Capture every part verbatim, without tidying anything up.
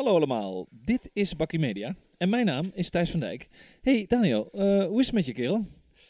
Hallo allemaal, dit is Bakkie Media en mijn naam is Thijs van Dijk. Hey Daniel, uh, hoe is het met je, kerel?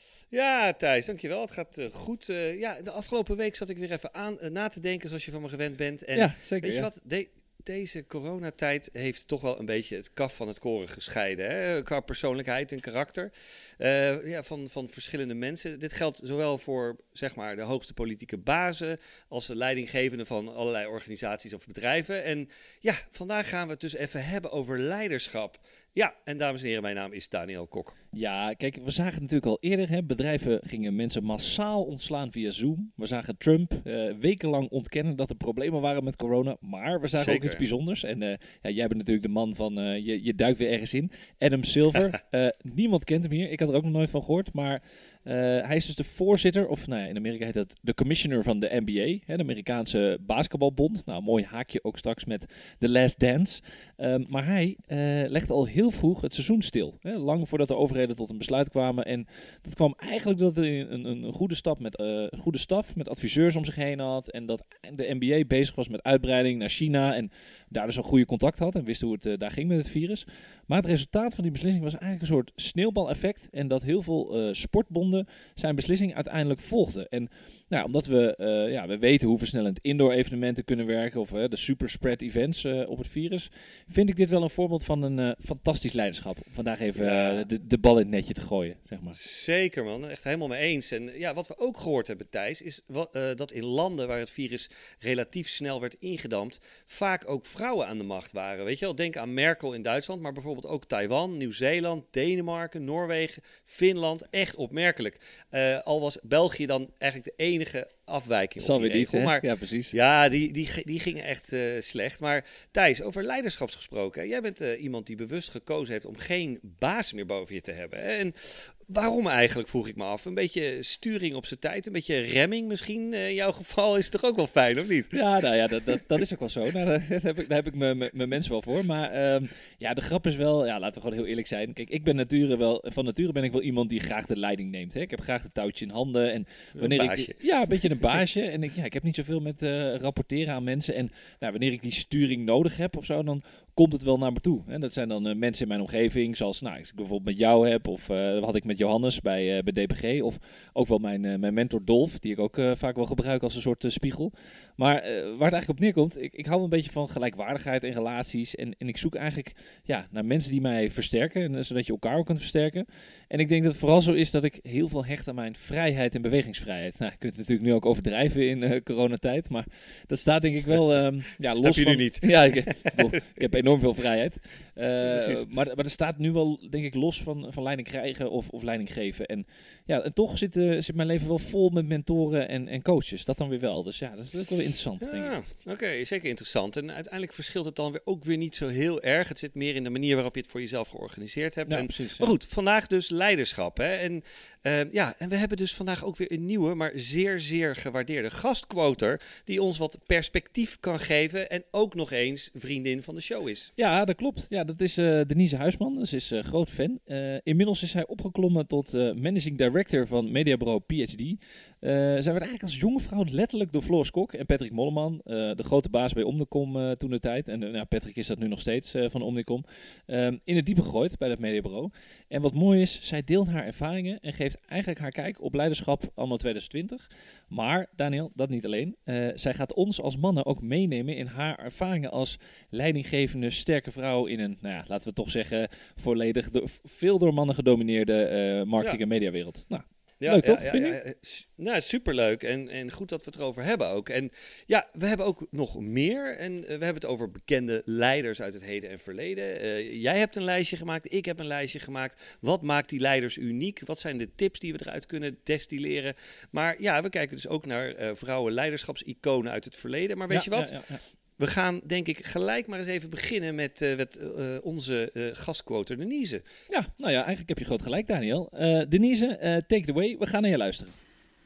Ja, Thijs, dankjewel. Het gaat uh, goed. Uh, ja, de afgelopen week zat ik weer even aan uh, na te denken, zoals je van me gewend bent. En ja, zeker. Weet je ja. wat? De- deze coronatijd heeft toch wel een beetje het kaf van het koren gescheiden. Hè? Qua persoonlijkheid en karakter uh, ja, van, van verschillende mensen. Dit geldt zowel voor zeg maar, de hoogste politieke bazen als de leidinggevenden van allerlei organisaties of bedrijven. En ja, vandaag gaan we het dus even hebben over leiderschap. Ja, en dames en heren, mijn naam is Daniel Kok. Ja, kijk, we zagen het natuurlijk al eerder. Hè? Bedrijven gingen mensen massaal ontslaan via Zoom. We zagen Trump uh, wekenlang ontkennen dat er problemen waren met corona. Maar we zagen Zeker. ook iets bijzonders. En uh, ja, jij bent natuurlijk de man van, uh, je, je duikt weer ergens in. Adam Silver. uh, niemand kent hem hier. Ik had er ook nog nooit van gehoord. Maar uh, hij is dus de voorzitter, of nou ja, in Amerika heet dat de commissioner van de N B A. Hè, de Amerikaanse basketbalbond. Nou, mooi haakje ook straks met The Last Dance. Um, maar hij uh, legde al heel vroeg het seizoen stil. Hè, lang voordat de overheden tot een besluit kwamen. En dat kwam eigenlijk doordat hij een, een, een goede stap met uh, een goede staf met adviseurs om zich heen had. En dat de N B A bezig was met uitbreiding naar China. En daar dus een goede contact had en wist hoe het uh, daar ging met het virus. Maar het resultaat van die beslissing was eigenlijk een soort sneeuwbaleffect. En dat heel veel uh, sportbonden zijn beslissing uiteindelijk volgden. En nou, omdat we, uh, ja, we weten hoe versnellend indoor evenementen kunnen werken. Of uh, de superspread events uh, op het virus. Vind ik dit wel een voorbeeld van een uh, fantastisch leiderschap. Om vandaag even uh, de, de bal in het netje te gooien, zeg maar. Zeker man, echt helemaal mee eens. En ja, wat we ook gehoord hebben, Thijs, is wat, uh, dat in landen waar het virus relatief snel werd ingedampt, vaak ook vrouwen aan de macht waren. Weet je wel, denk aan Merkel in Duitsland, maar bijvoorbeeld ook Taiwan, Nieuw-Zeeland, Denemarken, Noorwegen, Finland. Echt opmerkelijk. Uh, al was België dan eigenlijk de enige afwijking Zal op die weer regel. Niet, maar ja, precies. Ja, die, die, die gingen echt uh, slecht. Maar Thijs, over leiderschap gesproken. Hè? Jij bent uh, iemand die bewust gekozen heeft om geen baas meer boven je te hebben. Hè? En waarom eigenlijk, vroeg ik me af. Een beetje sturing op zijn tijd, een beetje remming misschien. Uh, in jouw geval is het toch ook wel fijn, of niet? Ja, nou ja, dat, dat, dat is ook wel zo. Nou, daar heb ik, daar heb ik mijn mensen wel voor. Maar um, ja, de grap is wel, ja, laten we gewoon heel eerlijk zijn. Kijk, ik ben nature wel, van nature ben ik wel iemand die graag de leiding neemt. Hè? Ik heb graag het touwtje in handen. En wanneer een baasje. Ik, ja, een beetje een baasje. En ik, ja, ik heb niet zoveel met uh, rapporteren aan mensen. En nou, wanneer ik die sturing nodig heb of zo, dan komt het wel naar me toe. En dat zijn dan uh, mensen in mijn omgeving, zoals nou, ik bijvoorbeeld met jou heb, of uh, had ik met Johannes bij, uh, bij D P G, of ook wel mijn, uh, mijn mentor Dolf, die ik ook uh, vaak wel gebruik als een soort uh, spiegel. Maar uh, waar het eigenlijk op neerkomt, ik, ik hou een beetje van gelijkwaardigheid in relaties en, en ik zoek eigenlijk ja, naar mensen die mij versterken, en, zodat je elkaar ook kunt versterken. En ik denk dat het vooral zo is dat ik heel veel hecht aan mijn vrijheid en bewegingsvrijheid. Nou, je kunt het natuurlijk nu ook overdrijven in uh, coronatijd, maar dat staat denk ik wel um, ja, los heb je van... nu niet. Ja, ik, ik heb enorm veel vrijheid. Uh, maar, maar er staat nu wel, denk ik, los van, van leiding krijgen of, of leiding geven. En, ja, en toch zit, uh, zit mijn leven wel vol met mentoren en, en coaches. Dat dan weer wel. Dus ja, dat is ook wel interessant, ja, denk ik. Oké, okay, zeker interessant. En uiteindelijk verschilt het dan weer ook weer niet zo heel erg. Het zit meer in de manier waarop je het voor jezelf georganiseerd hebt. Ja, en, precies, maar ja. goed, vandaag dus leiderschap. Hè? En, uh, ja, en we hebben dus vandaag ook weer een nieuwe, maar zeer, zeer gewaardeerde gastquoter die ons wat perspectief kan geven en ook nog eens vriendin van de show is. Ja, dat klopt. Ja, dat is uh, Denise Huisman. Ze is uh, groot fan. Uh, inmiddels is zij opgeklommen tot uh, managing director van mediabureau P H D. Uh, zij werd eigenlijk als jonge vrouw letterlijk door Floris Kok en Patrick Molleman, uh, de grote baas bij Omnicom uh, toen de tijd. En uh, nou, Patrick is dat nu nog steeds uh, van Omnicom. Uh, in het diepe gegooid bij dat mediabureau. En wat mooi is, zij deelt haar ervaringen en geeft eigenlijk haar kijk op leiderschap anno twintig twintig. Maar, Daniel, dat niet alleen. Uh, zij gaat ons als mannen ook meenemen in haar ervaringen als leidinggevende, sterke vrouw in een, nou ja, laten we toch zeggen, volledig do- veel door mannen gedomineerde uh, marketing- en mediawereld. Nou, Ja, leuk ja, toch? ja, Vind ja, je? ja. Nou, superleuk en, en goed dat we het erover hebben ook. En ja, we hebben ook nog meer. En uh, we hebben het over bekende leiders uit het heden en verleden. Uh, jij hebt een lijstje gemaakt, ik heb een lijstje gemaakt. Wat maakt die leiders uniek? Wat zijn de tips die we eruit kunnen destilleren? Maar ja, we kijken dus ook naar uh, vrouwen leiderschapsiconen uit het verleden. Maar weet Ja, je wat? ja, ja, ja. We gaan denk ik gelijk maar eens even beginnen met, uh, met uh, onze uh, gastquoter Denise. Ja, nou ja, eigenlijk heb je groot gelijk, Daniel. Uh, Denise, uh, take it away. We gaan naar je luisteren.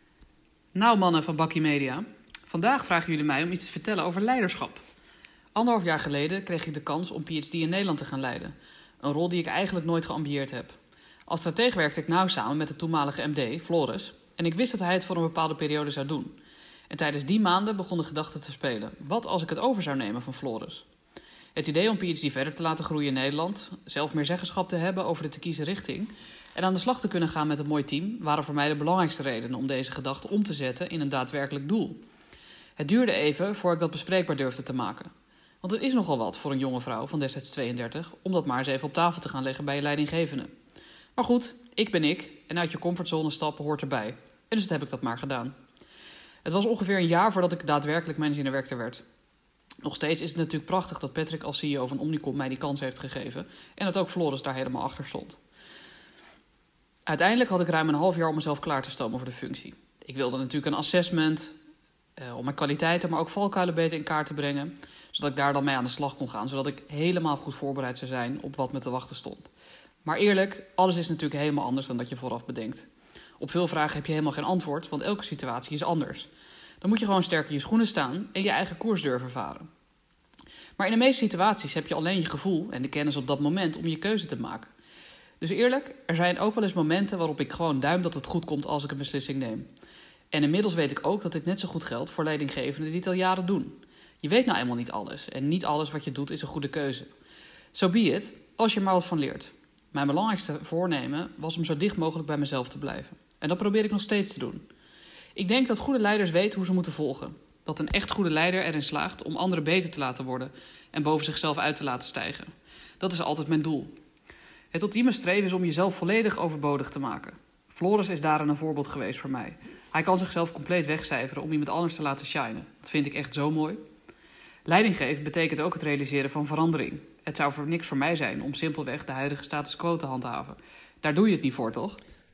Nou mannen van Bakkie Media, vandaag vragen jullie mij om iets te vertellen over leiderschap. Anderhalf jaar geleden kreeg ik de kans om P H D in Nederland te gaan leiden. Een rol die ik eigenlijk nooit geambieerd heb. Als stratege werkte ik nauw samen met de toenmalige M D, Floris. En ik wist dat hij het voor een bepaalde periode zou doen. En tijdens die maanden begon de gedachte te spelen. Wat als ik het over zou nemen van Floris? Het idee om P H D verder te laten groeien in Nederland, zelf meer zeggenschap te hebben over de te kiezen richting en aan de slag te kunnen gaan met een mooi team, waren voor mij de belangrijkste redenen om deze gedachte om te zetten in een daadwerkelijk doel. Het duurde even voor ik dat bespreekbaar durfde te maken. Want het is nogal wat voor een jonge vrouw van destijds tweeëndertig om dat maar eens even op tafel te gaan leggen bij je leidinggevende. Maar goed, ik ben ik en uit je comfortzone stappen hoort erbij. En dus heb ik dat maar gedaan. Het was ongeveer een jaar voordat ik daadwerkelijk managing director werd. Nog steeds is het natuurlijk prachtig dat Patrick als C E O van Omnicom mij die kans heeft gegeven en dat ook Floris daar helemaal achter stond. Uiteindelijk had ik ruim een half jaar om mezelf klaar te stomen voor de functie. Ik wilde natuurlijk een assessment uh, om mijn kwaliteiten, maar ook valkuilen beter in kaart te brengen, zodat ik daar dan mee aan de slag kon gaan, zodat ik helemaal goed voorbereid zou zijn op wat me te wachten stond. Maar eerlijk, alles is natuurlijk helemaal anders dan dat je vooraf bedenkt. Op veel vragen heb je helemaal geen antwoord, want elke situatie is anders. Dan moet je gewoon sterk in je schoenen staan en je eigen koers durven varen. Maar in de meeste situaties heb je alleen je gevoel en de kennis op dat moment om je keuze te maken. Dus eerlijk, er zijn ook wel eens momenten waarop ik gewoon duim dat het goed komt als ik een beslissing neem. En inmiddels weet ik ook dat dit net zo goed geldt voor leidinggevenden die het al jaren doen. Je weet nou eenmaal niet alles en niet alles wat je doet is een goede keuze. So be it, als je er maar wat van leert. Mijn belangrijkste voornemen was om zo dicht mogelijk bij mezelf te blijven. En dat probeer ik nog steeds te doen. Ik denk dat goede leiders weten hoe ze moeten volgen. Dat een echt goede leider erin slaagt om anderen beter te laten worden en boven zichzelf uit te laten stijgen. Dat is altijd mijn doel. Het ultieme streven is om jezelf volledig overbodig te maken. Floris is daarin een voorbeeld geweest voor mij. Hij kan zichzelf compleet wegcijferen om iemand anders te laten shinen. Dat vind ik echt zo mooi. Leiding geven betekent ook het realiseren van verandering. Het zou voor niks voor mij zijn om simpelweg de huidige status quo te handhaven. Daar doe je het niet voor, toch?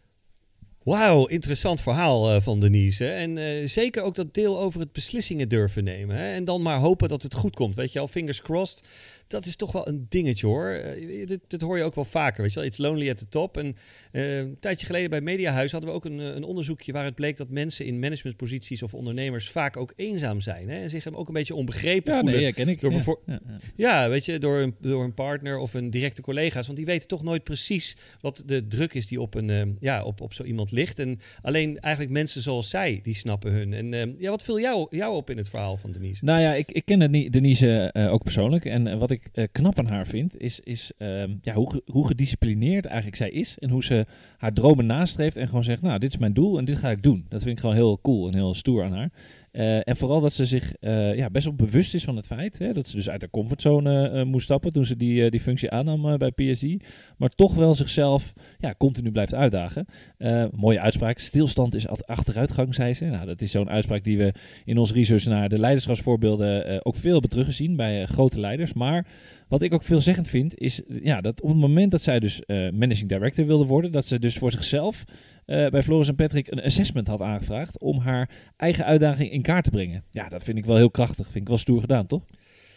Wauw, interessant verhaal uh, van Denise. En uh, zeker ook dat deel over het beslissingen durven nemen. Hè? En dan maar hopen dat het goed komt. Weet je al, fingers crossed. Dat is toch wel een dingetje hoor. Uh, dit, dit hoor je ook wel vaker. Weet je wel, it's lonely at the top. En uh, een tijdje geleden bij Mediahuis hadden we ook een, een onderzoekje waar het bleek dat mensen in managementposities of ondernemers vaak ook eenzaam zijn. Hè? En zich ook een beetje onbegrepen ja, voelen. Nee, ken ik. Door, ja. bevo- Ja, ja. ja, weet je, door een, door een partner of een directe collega's. Want die weten toch nooit precies wat de druk is die op, een, uh, ja, op, op zo iemand ligt. En alleen eigenlijk mensen zoals zij, die snappen hun. En uh, ja, wat viel jou, jou op in het verhaal van Denise? Nou ja, ik, ik ken Denise uh, ook persoonlijk. En uh, wat ik uh, knap aan haar vind, is, is uh, ja, hoe, hoe gedisciplineerd eigenlijk zij is. En hoe ze haar dromen nastreeft en gewoon zegt, nou, dit is mijn doel en dit ga ik doen. Dat vind ik gewoon heel cool en heel stoer aan haar. Uh, en vooral dat ze zich uh, ja, best wel bewust is van het feit hè, dat ze dus uit haar comfortzone uh, moest stappen toen ze die, uh, die functie aannam uh, bij P H D. Maar toch wel zichzelf ja, continu blijft uitdagen. Uh, mooie uitspraak. Stilstand is achteruitgang, zei ze. Nou, dat is zo'n uitspraak die we in ons research naar de leiderschapsvoorbeelden uh, ook veel hebben teruggezien bij uh, grote leiders. Maar wat ik ook veelzeggend vind, is ja, dat op het moment dat zij dus uh, managing director wilde worden, dat ze dus voor zichzelf uh, bij Floris en Patrick een assessment had aangevraagd om haar eigen uitdaging in kaart te brengen. Ja, dat vind ik wel heel krachtig. Vind ik wel stoer gedaan, toch?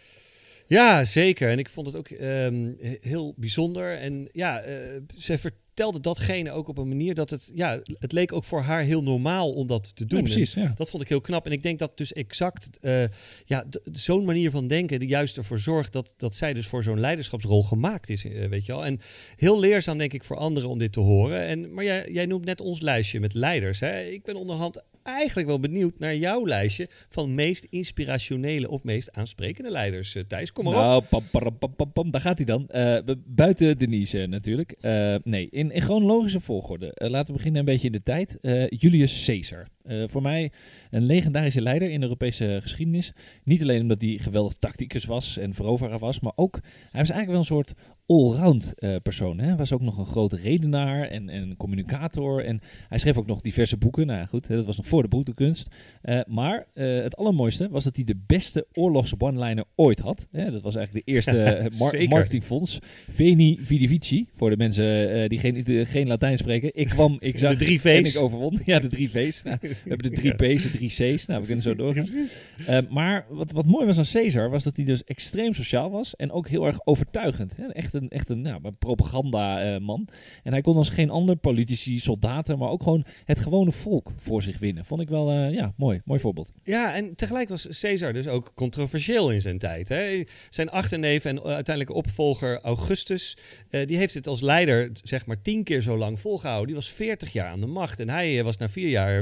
Ja, zeker. En ik vond het ook um, heel bijzonder. En ja, uh, ze vertelde datgene ook op een manier dat het... Ja, het leek ook voor haar heel normaal om dat te doen. Ja, precies, ja. Dat vond ik heel knap. En ik denk dat dus exact uh, ja, d- zo'n manier van denken die juist ervoor zorgt dat, dat zij dus voor zo'n leiderschapsrol gemaakt is, uh, weet je wel. En heel leerzaam denk ik voor anderen om dit te horen. En, maar jij, jij noemt net ons lijstje met leiders. Hè? Ik ben onderhand eigenlijk wel benieuwd naar jouw lijstje van meest inspirationele of meest aansprekende leiders. Uh, Thijs, kom maar nou, op. Pam, pam, pam, pam, pam, daar gaat hij dan. Uh, buiten Denise uh, natuurlijk. Uh, nee, in, in chronologische volgorde. Uh, laten we beginnen een beetje in de tijd. Uh, Julius Caesar. Uh, voor mij een legendarische leider in de Europese geschiedenis. Niet alleen omdat hij geweldig tacticus was en veroveraar was, maar ook, hij was eigenlijk wel een soort allround uh, persoon. Hij was ook nog een grote redenaar en, en communicator. En hij schreef ook nog diverse boeken. Nou ja, goed, dat was nog voor de boekenkunst. Uh, maar uh, het allermooiste was dat hij de beste oorlogs one-liner ooit had. Uh, dat was eigenlijk de eerste mar- marketingfonds. Veni Vidi Vici, voor de mensen uh, die geen, uh, geen Latijn spreken. Ik kwam, ik zag de drie V's. En ik overwon. Ja, de drie V's. Nou, we hebben de drie P's, de drie C's. Nou, we kunnen zo doorgaan. Uh, maar wat, wat mooi was aan Caesar, was dat hij dus extreem sociaal was. En ook heel erg overtuigend. Hè? Echt een, echt een, nou, een propaganda-man. Uh, en hij kon als geen ander politici, soldaten, maar ook gewoon het gewone volk voor zich winnen. Vond ik wel, uh, ja, mooi. Mooi voorbeeld. Ja, en tegelijk was Caesar dus ook controversieel in zijn tijd. Hè? Zijn achterneef en uiteindelijke opvolger Augustus, uh, die heeft het als leider zeg maar tien keer zo lang volgehouden. Die was veertig jaar aan de macht. En hij was na vier jaar, werd hij al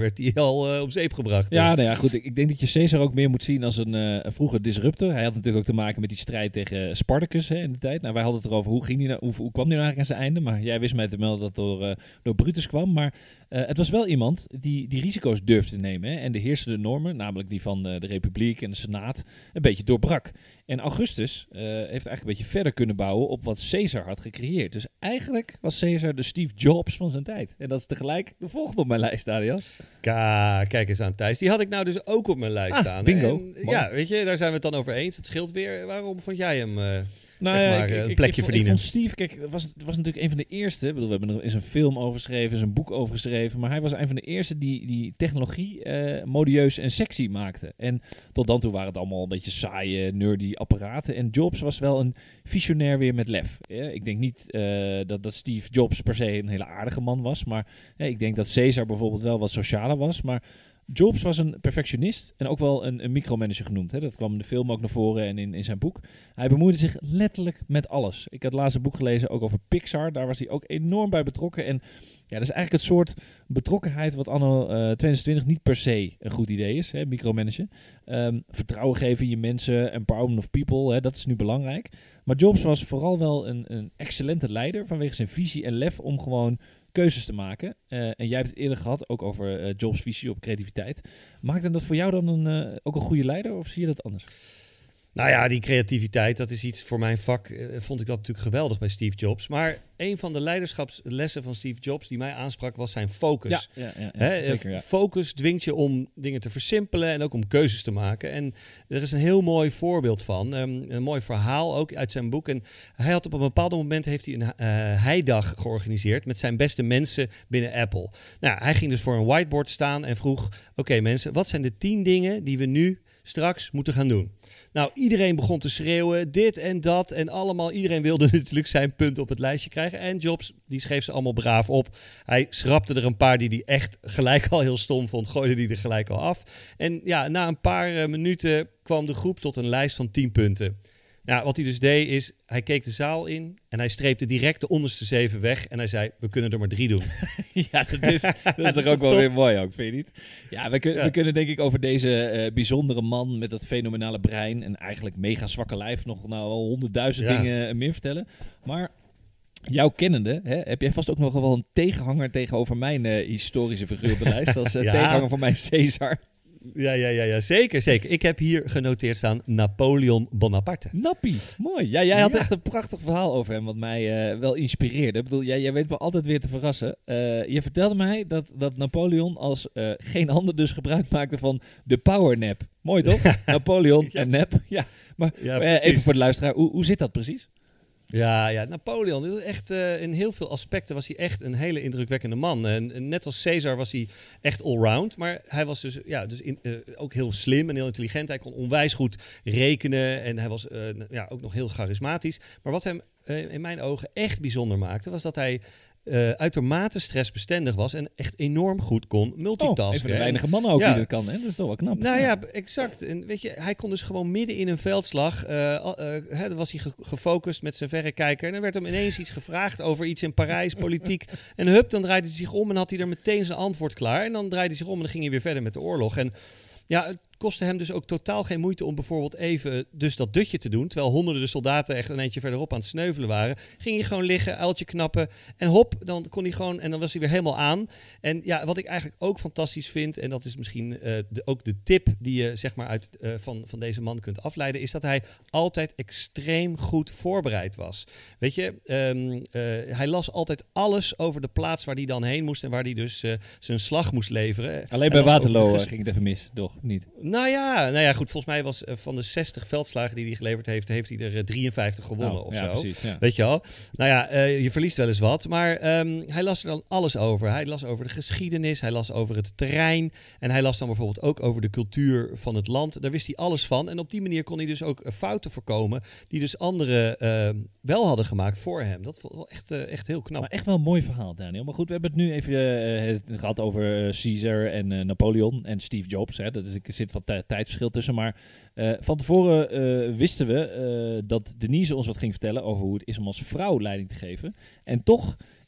al uh, op zeep gebracht. Ja, nou ja, goed. Ik, ik denk dat je Caesar ook meer moet zien als een uh, vroege disruptor. Hij had natuurlijk ook te maken met die strijd tegen Spartacus hè, in de tijd. Nou, wij hadden het erover hoe, ging die nou, hoe, hoe kwam die nou eigenlijk aan zijn einde. Maar jij wist mij te melden dat het door, uh, door Brutus kwam. Maar uh, het was wel iemand die, die risico's durfde te nemen. Hè, en de heersende normen, namelijk die van uh, de Republiek en de Senaat, een beetje doorbrak. En Augustus uh, heeft eigenlijk een beetje verder kunnen bouwen op wat Caesar had gecreëerd. Dus eigenlijk was Caesar de Steve Jobs van zijn tijd. En dat is tegelijk de volgende op mijn lijst, Daniel. Ka, kijk eens aan, Thijs. Die had ik nou dus ook op mijn lijst ah, staan. Bingo. En, ja, weet je, daar zijn we het dan over eens. Het scheelt weer. Waarom vond jij hem... Uh... Nou, zeg ja, maar, ik, een ik, plekje ik, verdienen. Ik vond Steve, kijk, het was, het was natuurlijk een van de eerste. Ik bedoel, we hebben er eens een film over geschreven, eens een boek over geschreven. Maar hij was een van de eerste die, die technologie uh, modieus en sexy maakte. En tot dan toe waren het allemaal een beetje saaie, nerdy apparaten. En Jobs was wel een visionair weer met lef. Ja, ik denk niet uh, dat, dat Steve Jobs per se een hele aardige man was. Maar ja, ik denk dat Caesar bijvoorbeeld wel wat socialer was. Maar Jobs was een perfectionist en ook wel een, een micromanager genoemd. Hè. Dat kwam in de film ook naar voren en in, in zijn boek. Hij bemoeide zich letterlijk met alles. Ik had laatst een boek gelezen ook over Pixar. Daar was hij ook enorm bij betrokken. En ja, dat is eigenlijk het soort betrokkenheid wat anno uh, twintig twintig niet per se een goed idee is. Hè, micromanagen. Um, vertrouwen geven in je mensen, empowerment of people, hè, dat is nu belangrijk. Maar Jobs was vooral wel een, een excellente leider vanwege zijn visie en lef om gewoon keuzes te maken. Uh, en jij hebt het eerder gehad, ook over uh, Jobs' visie op creativiteit. Maakt dat voor jou dan een, uh, ook een goede leider of zie je dat anders? Nou ja, die creativiteit, dat is iets voor mijn vak. Uh, vond ik dat natuurlijk geweldig bij Steve Jobs. Maar een van de leiderschapslessen van Steve Jobs die mij aansprak was zijn focus. Ja, ja, ja, ja, He, zeker, ja. Focus dwingt je om dingen te versimpelen en ook om keuzes te maken. En er is een heel mooi voorbeeld van. Um, een mooi verhaal ook uit zijn boek. En hij had op een bepaald moment heeft hij een uh, heidag georganiseerd met zijn beste mensen binnen Apple. Nou, hij ging dus voor een whiteboard staan en vroeg: oké okay, mensen, wat zijn de tien dingen die we nu straks moeten gaan doen? Nou, iedereen begon te schreeuwen, dit en dat en allemaal. Iedereen wilde natuurlijk zijn punt op het lijstje krijgen. En Jobs, die schreef ze allemaal braaf op. Hij schrapte er een paar die hij echt gelijk al heel stom vond, gooide die er gelijk al af. En ja, na een paar uh, minuten kwam de groep tot een lijst van tien punten. Nou, wat hij dus deed is, hij keek de zaal in en hij streepte direct de onderste zeven weg. En hij zei, we kunnen er maar drie doen. Ja, dat is, dat is toch ook wel weer mooi ook, vind je niet? Ja, we, kun, ja. we kunnen denk ik over deze uh, bijzondere man met dat fenomenale brein en eigenlijk mega zwakke lijf nog nou al honderdduizend ja. dingen meer vertellen. Maar jouw kennende, hè, heb jij vast ook nog wel een tegenhanger tegenover mijn uh, historische figuur op de lijst. Als uh, ja. tegenhanger van mijn Caesar. Ja, ja, ja, ja, zeker, zeker. Ik heb hier genoteerd staan Napoleon Bonaparte. Nappie, mooi. Ja, jij had ja. echt een prachtig verhaal over hem, wat mij uh, wel inspireerde. Ik bedoel, jij, jij weet me altijd weer te verrassen. Uh, je vertelde mij dat, dat Napoleon als uh, geen ander dus gebruik maakte van de powernap. Mooi toch? Napoleon ja. en nap. Ja, maar ja, uh, even voor de luisteraar, hoe, hoe zit dat precies? Ja, ja, Napoleon, echt, uh, in heel veel aspecten was hij echt een hele indrukwekkende man. En, en net als Caesar was hij echt allround, maar hij was dus, ja, dus in, uh, ook heel slim en heel intelligent. Hij kon onwijs goed rekenen en hij was uh, ja, ook nog heel charismatisch. Maar wat hem uh, in mijn ogen echt bijzonder maakte, was dat hij Uh, uitermate stressbestendig was en echt enorm goed kon multitasken. Oh, een van de weinige mannen ook ja. die dat kan, hè? Dat is toch wel knap. Nou ja, ja exact. En weet je, hij kon dus gewoon midden in een veldslag, uh, uh, hè, dan was hij ge- gefocust met zijn verrekijker en dan werd hem ineens iets gevraagd over iets in Parijs, politiek. En hup, dan draaide hij zich om en had hij er meteen zijn antwoord klaar. En dan draaide hij zich om en dan ging hij weer verder met de oorlog. En ja, het kostte hem dus ook totaal geen moeite om bijvoorbeeld even dus dat dutje te doen. Terwijl honderden soldaten echt een eentje verderop aan het sneuvelen waren. Ging hij gewoon liggen, uiltje knappen en hop, dan kon hij gewoon en dan was hij weer helemaal aan. En ja, wat ik eigenlijk ook fantastisch vind, en dat is misschien uh, de, ook de tip die je zeg maar uit, uh, van, van deze man kunt afleiden, is dat hij altijd extreem goed voorbereid was. Weet je, um, uh, hij las altijd alles over de plaats waar hij dan heen moest en waar hij dus uh, zijn slag moest leveren. Alleen bij Waterloo ges- ging het even mis, toch? Niet? Nou ja, nou ja, goed. Volgens mij was uh, van de zestig veldslagen die hij geleverd heeft, heeft hij er uh, drieënvijftig gewonnen oh, of ja, zo. Precies, ja. Weet je wel? Nou ja, uh, je verliest wel eens wat. Maar um, hij las er dan alles over. Hij las over de geschiedenis, hij las over het terrein. En hij las dan bijvoorbeeld ook over de cultuur van het land. Daar wist hij alles van. En op die manier kon hij dus ook uh, fouten voorkomen die dus anderen uh, wel hadden gemaakt voor hem. Dat was wel echt, uh, echt heel knap. Maar echt wel een mooi verhaal, Daniel. Maar goed, we hebben het nu even uh, het gehad over uh, Caesar en uh, Napoleon en Steve Jobs. Hè. Dat is, er zit wat t- tijdsverschil tussen. Maar uh, van tevoren uh, wisten we uh, dat Denise ons wat ging vertellen over hoe het is om als vrouw leiding te geven. En toch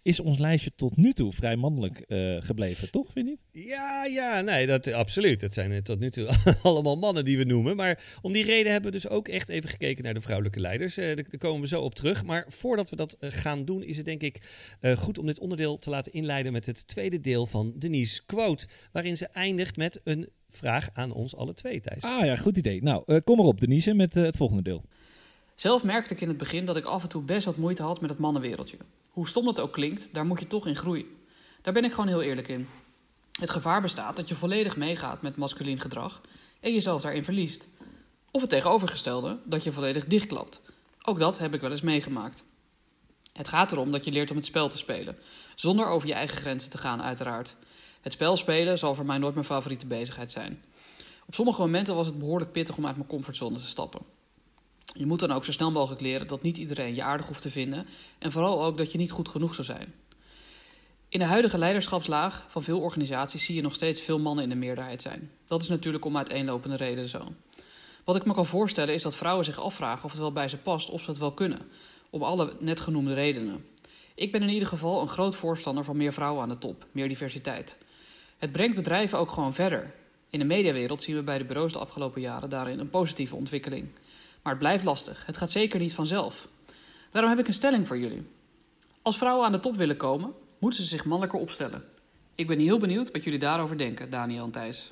is ons lijstje tot nu toe vrij mannelijk uh, gebleven, toch? Vind je niet? Ja, ja, nee, dat, absoluut. Dat zijn tot nu toe allemaal mannen die we noemen. Maar om die reden hebben we dus ook echt even gekeken naar de vrouwelijke leiders. Uh, daar, daar komen we zo op terug. Maar voordat we dat uh, gaan doen, is het denk ik uh, goed om dit onderdeel te laten inleiden met het tweede deel van Denise Quote. Waarin ze eindigt met een vraag aan ons alle twee, Thijs. Ah ja, goed idee. Nou, uh, kom maar op, Denise, met uh, het volgende deel. Zelf merkte ik in het begin dat ik af en toe best wat moeite had met het mannenwereldje. Hoe stom dat ook klinkt, daar moet je toch in groeien. Daar ben ik gewoon heel eerlijk in. Het gevaar bestaat dat je volledig meegaat met masculien gedrag en jezelf daarin verliest. Of het tegenovergestelde, dat je volledig dichtklapt. Ook dat heb ik wel eens meegemaakt. Het gaat erom dat je leert om het spel te spelen, zonder over je eigen grenzen te gaan uiteraard. Het spel spelen zal voor mij nooit mijn favoriete bezigheid zijn. Op sommige momenten was het behoorlijk pittig om uit mijn comfortzone te stappen. Je moet dan ook zo snel mogelijk leren dat niet iedereen je aardig hoeft te vinden en vooral ook dat je niet goed genoeg zou zijn. In de huidige leiderschapslaag van veel organisaties zie je nog steeds veel mannen in de meerderheid zijn. Dat is natuurlijk om uiteenlopende redenen zo. Wat ik me kan voorstellen is dat vrouwen zich afvragen of het wel bij ze past of ze het wel kunnen, om alle net genoemde redenen. Ik ben in ieder geval een groot voorstander van meer vrouwen aan de top, meer diversiteit. Het brengt bedrijven ook gewoon verder. In de mediawereld zien we bij de bureaus de afgelopen jaren daarin een positieve ontwikkeling. Maar het blijft lastig. Het gaat zeker niet vanzelf. Daarom heb ik een stelling voor jullie. Als vrouwen aan de top willen komen, moeten ze zich mannelijker opstellen. Ik ben heel benieuwd wat jullie daarover denken, Daniel en Thijs.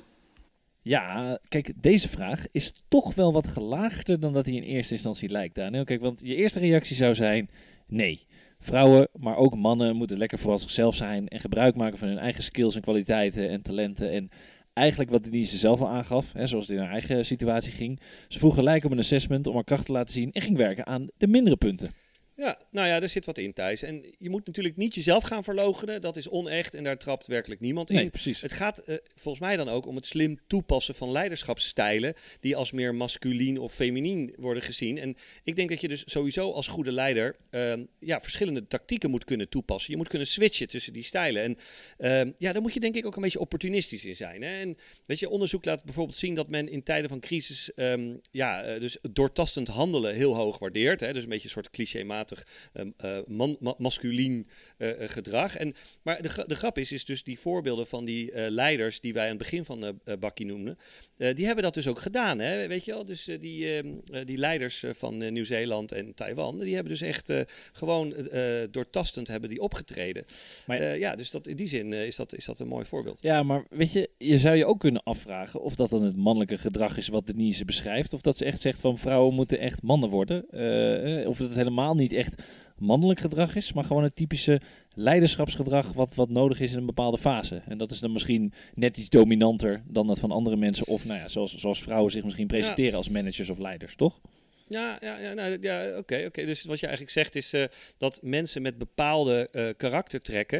Ja, kijk, deze vraag is toch wel wat gelaagder dan dat hij in eerste instantie lijkt, Daniel. Kijk, want je eerste reactie zou zijn, nee. Vrouwen, maar ook mannen moeten lekker vooral zichzelf zijn en gebruik maken van hun eigen skills en kwaliteiten en talenten. En eigenlijk wat Denise zelf al aangaf, hè, zoals het in haar eigen situatie ging. Ze vroeg gelijk op een assessment om haar kracht te laten zien en ging werken aan de mindere punten. Ja, nou ja, er zit wat in, Thijs. En je moet natuurlijk niet jezelf gaan verloochenen. Dat is onecht en daar trapt werkelijk niemand in. Nee, precies. Het gaat uh, volgens mij dan ook om het slim toepassen van leiderschapsstijlen die als meer masculien of feminien worden gezien. En ik denk dat je dus sowieso als goede leider uh, ja, verschillende tactieken moet kunnen toepassen. Je moet kunnen switchen tussen die stijlen. En uh, ja, daar moet je denk ik ook een beetje opportunistisch in zijn. Hè? En weet je, onderzoek laat bijvoorbeeld zien dat men in tijden van crisis um, ja, uh, dus doortastend handelen heel hoog waardeert. Hè? Dus een beetje een soort clichématig Uh, uh, man, ma- masculien uh, uh, gedrag. En, maar de, de grap is, is dus die voorbeelden van die uh, leiders die wij aan het begin van uh, uh, Bakkie noemden, uh, die hebben dat dus ook gedaan. Hè? Weet je wel? Dus uh, die, uh, die leiders uh, van uh, Nieuw-Zeeland en Taiwan, die hebben dus echt uh, gewoon uh, doortastend hebben die opgetreden. Maar, uh, ja, dus dat, in die zin uh, is, dat, is dat een mooi voorbeeld. Ja, maar weet je, je zou je ook kunnen afvragen of dat dan het mannelijke gedrag is wat Denise beschrijft, of dat ze echt zegt van vrouwen moeten echt mannen worden. Uh, of dat het helemaal niet echt mannelijk gedrag is, maar gewoon het typische leiderschapsgedrag wat, wat nodig is in een bepaalde fase. En dat is dan misschien net iets dominanter dan dat van andere mensen, of nou ja, zoals, zoals vrouwen zich misschien presenteren ja. als managers of leiders, toch? Ja, ja, ja, nou, ja oké. Okay, okay. Dus wat je eigenlijk zegt is uh, dat mensen met bepaalde uh, karaktertrekken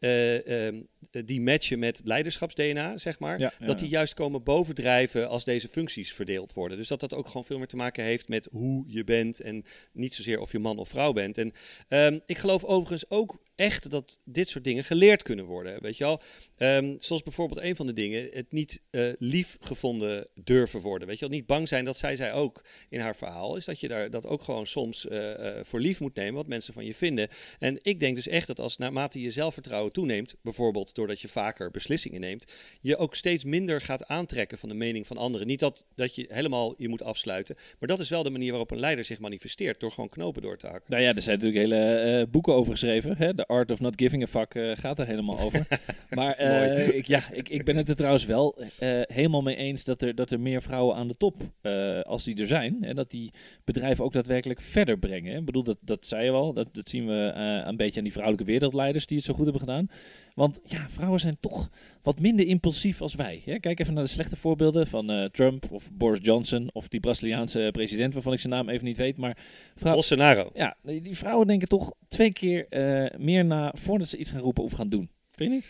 Uh, uh, die matchen met leiderschaps-D N A, zeg maar, ja, ja, dat die juist komen bovendrijven als deze functies verdeeld worden. Dus dat dat ook gewoon veel meer te maken heeft met hoe je bent en niet zozeer of je man of vrouw bent. En um, ik geloof overigens ook echt dat dit soort dingen geleerd kunnen worden, weet je wel. Um, zoals bijvoorbeeld een van de dingen, het niet uh, lief gevonden durven worden, weet je wel. Niet bang zijn, dat zei zij ook in haar verhaal, is dat je daar dat ook gewoon soms uh, uh, voor lief moet nemen, wat mensen van je vinden. En ik denk dus echt dat als naarmate je zelfvertrouwen toeneemt, bijvoorbeeld doordat je vaker beslissingen neemt, je ook steeds minder gaat aantrekken van de mening van anderen. Niet dat, dat je helemaal je moet afsluiten, maar dat is wel de manier waarop een leider zich manifesteert, door gewoon knopen door te hakken. Nou ja, er zijn natuurlijk hele uh, boeken over geschreven. Hè? The Art of Not Giving a Fuck uh, gaat er helemaal over. Maar uh, ik, ja, ik, ik ben het er trouwens wel uh, helemaal mee eens dat er, dat er meer vrouwen aan de top, uh, als die er zijn, en dat die bedrijven ook daadwerkelijk verder brengen. Hè? Ik bedoel, dat, dat zei je al, dat, dat zien we uh, een beetje aan die vrouwelijke wereldleiders die het zo goed hebben gedaan. Want ja, vrouwen zijn toch wat minder impulsief als wij. Hè? Kijk even naar de slechte voorbeelden van uh, Trump of Boris Johnson of die Braziliaanse president waarvan ik zijn naam even niet weet. Maar vrouw... Bolsonaro. Ja, die vrouwen denken toch twee keer uh, meer na voordat ze iets gaan roepen of gaan doen. Vind je niet?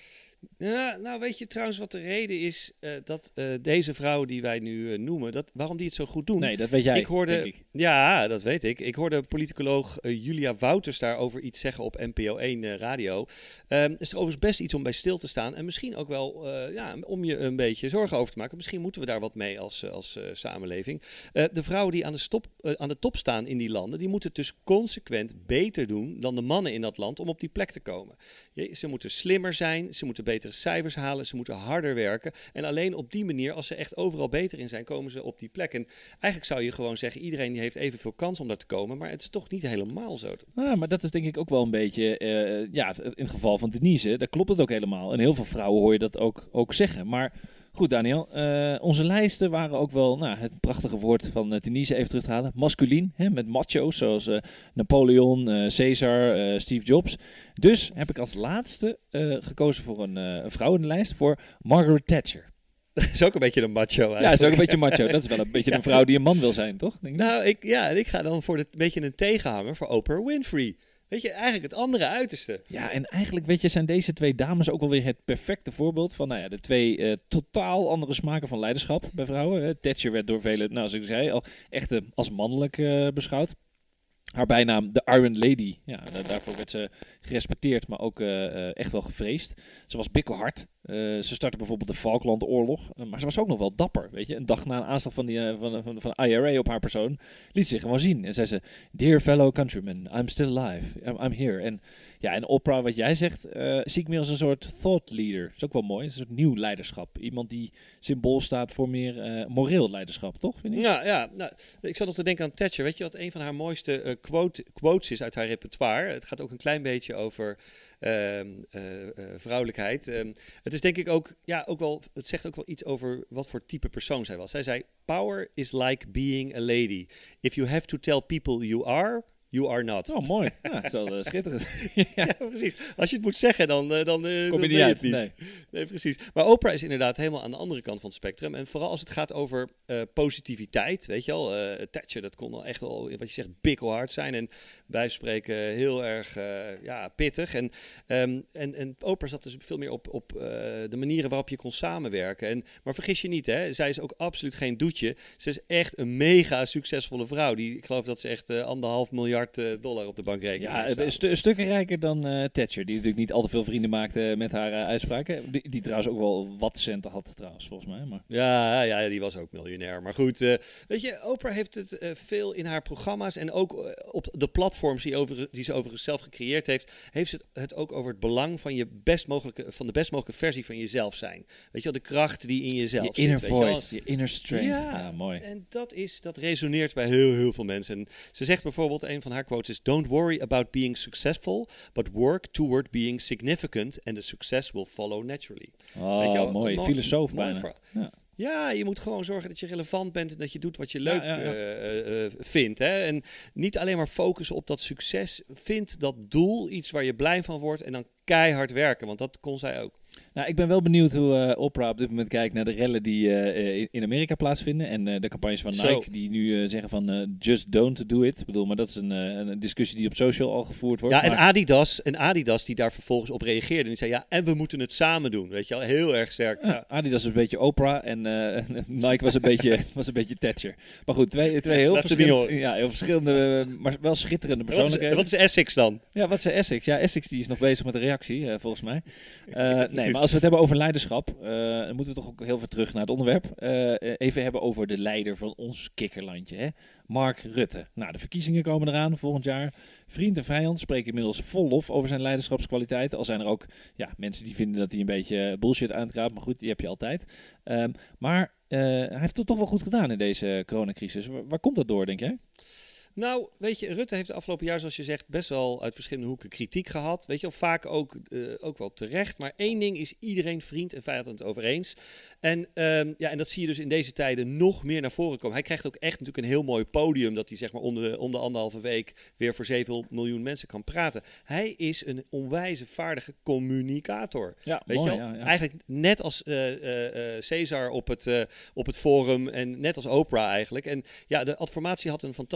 Ja, nou, weet je trouwens wat de reden is uh, dat uh, deze vrouw die wij nu uh, noemen, dat, waarom die het zo goed doen? Nee, dat weet jij, ik hoorde, denk ik. Ja, dat weet ik. Ik hoorde politicoloog uh, Julia Wouters daarover iets zeggen op N P O één uh, radio. Um, is er overigens best iets om bij stil te staan en misschien ook wel uh, ja, om je een beetje zorgen over te maken. Misschien moeten we daar wat mee als, als uh, samenleving. Uh, de vrouwen die aan de, stop, uh, aan de top staan in die landen, die moeten het dus consequent beter doen dan de mannen in dat land om op die plek te komen. Je, ze moeten slimmer zijn, ze moeten betere cijfers halen, ze moeten harder werken. En alleen op die manier, als ze echt overal beter in zijn, komen ze op die plek. En eigenlijk zou je gewoon zeggen, iedereen die heeft evenveel kans om daar te komen. Maar het is toch niet helemaal zo. Ah, maar dat is denk ik ook wel een beetje, uh, ja, in het geval van Denise, daar klopt het ook helemaal. En heel veel vrouwen hoor je dat ook, ook zeggen. Maar goed, Daniel, uh, onze lijsten waren ook wel, nou, het prachtige woord van uh, Denise even terug te halen, masculien, hè, met macho's zoals uh, Napoleon, uh, Caesar, uh, Steve Jobs. Dus heb ik als laatste uh, gekozen voor een, uh, een vrouw in de lijst, voor Margaret Thatcher. Dat is ook een beetje een macho eigenlijk. Ja, dat is ook een beetje macho. Dat is wel een beetje ja. een vrouw die een man wil zijn, toch? Denk nou, ik, ja, ik ga dan voor een beetje een tegenhanger voor Oprah Winfrey. Weet je, eigenlijk het andere uiterste. Ja, en eigenlijk weet je, zijn deze twee dames ook wel weer het perfecte voorbeeld van nou ja, de twee uh, totaal andere smaken van leiderschap bij vrouwen. Uh, Thatcher werd door velen, nou zoals ik zei, al echt uh, als mannelijk uh, beschouwd. Haar bijnaam, de Iron Lady, ja, daarvoor werd ze gerespecteerd, maar ook uh, uh, echt wel gevreesd. Ze was bikkelhard. Uh, ze startte bijvoorbeeld de Falklandoorlog, uh, maar ze was ook nog wel dapper, weet je. Een dag na een aanslag van, die, uh, van, van, van I R A op haar persoon liet ze zich gewoon zien. En zei ze, dear fellow countrymen, I'm still alive, I'm, I'm here. En ja, en Oprah, wat jij zegt, uh, zie ik meer als een soort thought leader. Dat is ook wel mooi, het is een soort nieuw leiderschap. Iemand die symbool staat voor meer uh, moreel leiderschap, toch? Vind ik? Ja, ja nou, ik zat nog te denken aan Thatcher. Weet je wat een van haar mooiste uh, quote, quotes is uit haar repertoire? Het gaat ook een klein beetje over Uh, uh, uh, vrouwelijkheid. Uh, het is denk ik ook, ja, ook wel, het zegt ook wel iets over wat voor type persoon zij was. Zij zei, power is like being a lady. If you have to tell people you are, you are not. Oh, mooi. Ja, dat is wel uh, schitterend. ja. ja, precies. Als je het moet zeggen, dan, uh, dan, uh, kom je dan niet uit. Niet. Nee. nee, precies. Maar Oprah is inderdaad helemaal aan de andere kant van het spectrum. En vooral als het gaat over uh, positiviteit, weet je wel. Uh, Thatcher, dat kon al echt wel, wat je zegt, bikkelhard zijn. En bij spreken heel erg uh, ja, pittig. En, um, en, en Oprah zat dus veel meer op, op uh, de manieren waarop je kon samenwerken. En, maar vergis je niet, hè. Zij is ook absoluut geen doetje. Ze is echt een mega succesvolle vrouw. Die, ik geloof dat ze echt uh, anderhalf miljard dollar op de bankrekening. Ja, een stu- stukken rijker dan uh, Thatcher, die natuurlijk niet al te veel vrienden maakte met haar uh, uitspraken. Die, die trouwens ook wel wat centen had trouwens, volgens mij. Maar. Ja, ja, die was ook miljonair. Maar goed, uh, weet je, Oprah heeft het uh, veel in haar programma's en ook uh, op de platforms die, over, die ze overigens zelf gecreëerd heeft, heeft ze het, het ook over het belang van, je best mogelijke, van de best mogelijke versie van jezelf zijn. Weet je wel, de kracht die in jezelf zit. Je inner zit, voice, je, je inner strength. Ja, ja, mooi. En dat, is, dat resoneert bij heel, heel veel mensen. En ze zegt bijvoorbeeld, een van haar quotes is, don't worry about being successful, but work toward being significant and the success will follow naturally. Oh, Weet je wel? Mooi. Mo- Filosoof mooi bijna. Ja. Ja, je moet gewoon zorgen dat je relevant bent en dat je doet wat je leuk ja, ja, ja. Uh, uh, vindt. Hè? En niet alleen maar focussen op dat succes. Vind dat doel, iets waar je blij van wordt en dan keihard werken, want dat kon zij ook. Nou, ik ben wel benieuwd hoe uh, Oprah op dit moment kijkt naar de rellen die uh, in Amerika plaatsvinden. En uh, de campagnes van Nike Zo. die nu uh, zeggen van uh, just don't do it. Ik bedoel, maar dat is een, uh, een discussie die op social al gevoerd wordt. Ja, maar... en Adidas, en Adidas die daar vervolgens op reageerde. En die zei, ja, en we moeten het samen doen. Weet je wel, heel erg sterk. Ja, ja. Adidas is een beetje Oprah en uh, Nike was een beetje, was een beetje Thatcher. Maar goed, twee, twee heel, verschillende, ja, heel verschillende, maar wel schitterende persoonlijkheden. Wat is, wat is Essex dan? Ja, wat is Essex? Ja, Essex die is nog bezig met de reactie, uh, volgens mij. Uh, nee, maar als we het hebben over leiderschap, uh, dan moeten we toch ook heel veel terug naar het onderwerp. Uh, even hebben over de leider van ons kikkerlandje, hè? Mark Rutte. Nou, de verkiezingen komen eraan volgend jaar. Vriend en vijand spreken inmiddels vol lof over zijn leiderschapskwaliteiten. Al zijn er ook ja, mensen die vinden dat hij een beetje bullshit aankraapt. Maar goed, die heb je altijd. Um, maar uh, hij heeft het toch wel goed gedaan in deze coronacrisis. Waar, waar komt dat door, denk jij? Nou, weet je, Rutte heeft de afgelopen jaar, zoals je zegt, best wel uit verschillende hoeken kritiek gehad. Weet je wel, vaak ook, uh, ook wel terecht. Maar één ding is iedereen vriend en vijand het over eens. En, um, ja, en dat zie je dus in deze tijden nog meer naar voren komen. Hij krijgt ook echt natuurlijk een heel mooi podium dat hij zeg maar om de, om de anderhalve week weer voor zeven miljoen mensen kan praten. Hij is een onwijze vaardige communicator. Ja, weet mooi, je wel? Ja, ja. Eigenlijk net als uh, uh, uh, Caesar op het, uh, op het forum en net als Oprah eigenlijk. En ja, de Adformatie had een fantastische analyse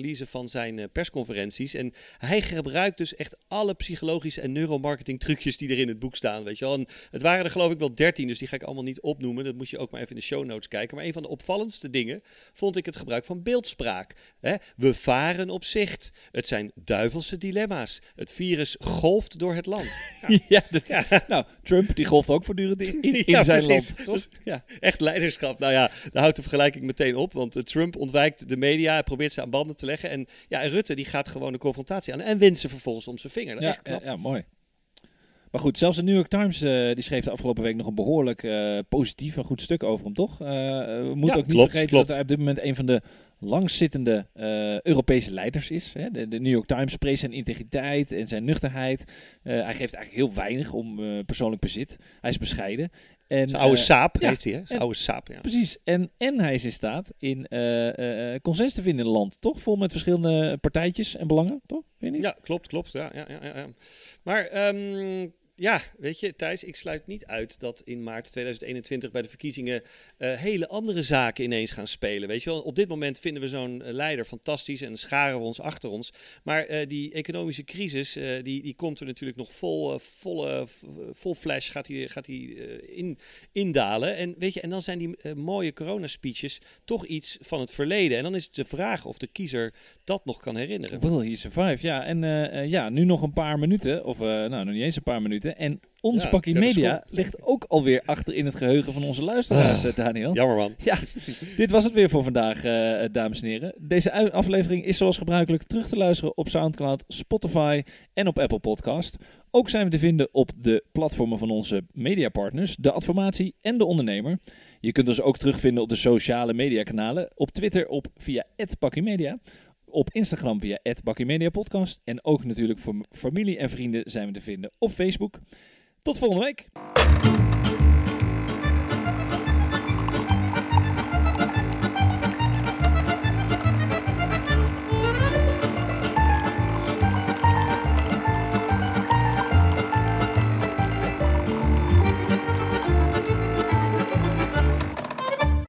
analyse van zijn uh, persconferenties. En hij gebruikt dus echt alle psychologische en neuromarketing trucjes die er in het boek staan. Weet je wel. En het waren er geloof ik wel dertien, dus die ga ik allemaal niet opnoemen. Dat moet je ook maar even in de show notes kijken. Maar een van de opvallendste dingen vond ik het gebruik van beeldspraak. Hè? We varen op zicht. Het zijn duivelse dilemma's. Het virus golft door het land. Ja, ja, dat, ja. Nou, Trump die golft ook voortdurend in, in, in ja, zijn precies. land. Dus, ja, echt leiderschap. Nou ja, daar houdt de vergelijking meteen op. Want uh, Trump ontwijkt de media. Hij probeert ze aan banden te leggen. En ja, en Rutte die gaat gewoon de confrontatie aan. En wint ze vervolgens om zijn vinger. Dat ja, echt knap. Ja, ja, mooi. Maar goed, zelfs de New York Times uh, die schreef de afgelopen week nog een behoorlijk uh, positief en goed stuk over hem, toch? Uh, we moeten ja, ook niet klopt, vergeten klopt. dat hij op dit moment een van de langzittende uh, Europese leiders is. Hè? De, de New York Times prees zijn integriteit en zijn nuchterheid. Uh, hij geeft eigenlijk heel weinig om uh, persoonlijk bezit. Hij is bescheiden. En, zijn oude uh, saap ja, heeft hij, hè? Zijn oude saap, ja. Precies. En, en hij is in staat in uh, uh, consensus te vinden in het land, toch? Vol met verschillende partijtjes en belangen, toch? Weet je niet? Ja, klopt, klopt. Ja, ja, ja, ja. Maar... Um, Ja, weet je, Thijs, ik sluit niet uit dat in maart tweeduizend eenentwintig bij de verkiezingen uh, hele andere zaken ineens gaan spelen. Weet je wel, op dit moment vinden we zo'n uh, leider fantastisch en scharen we ons achter ons. Maar uh, die economische crisis, uh, die, die komt er natuurlijk nog vol, uh, vol, uh, vol flash gaat die, gaat die uh, in, indalen. En weet je, en dan zijn die uh, mooie coronaspeeches toch iets van het verleden. En dan is het de vraag of de kiezer dat nog kan herinneren. Will he survive? Ja, en uh, uh, ja, nu nog een paar minuten, of uh, nou, nog niet eens een paar minuten. En ons ja, Pakkie Media ligt ook alweer achter in het geheugen van onze luisteraars, uh, Daniel. Jammer man. Ja, dit was het weer voor vandaag, uh, dames en heren. Deze aflevering is zoals gebruikelijk terug te luisteren op Soundcloud, Spotify en op Apple Podcast. Ook zijn we te vinden op de platformen van onze mediapartners, De Adformatie en De Ondernemer. Je kunt ons ook terugvinden op de sociale mediakanalen, op Twitter op via at Pakkie Media. Op Instagram via at Bakkie Media Podcast. En ook natuurlijk voor familie en vrienden zijn we te vinden op Facebook. Tot volgende week.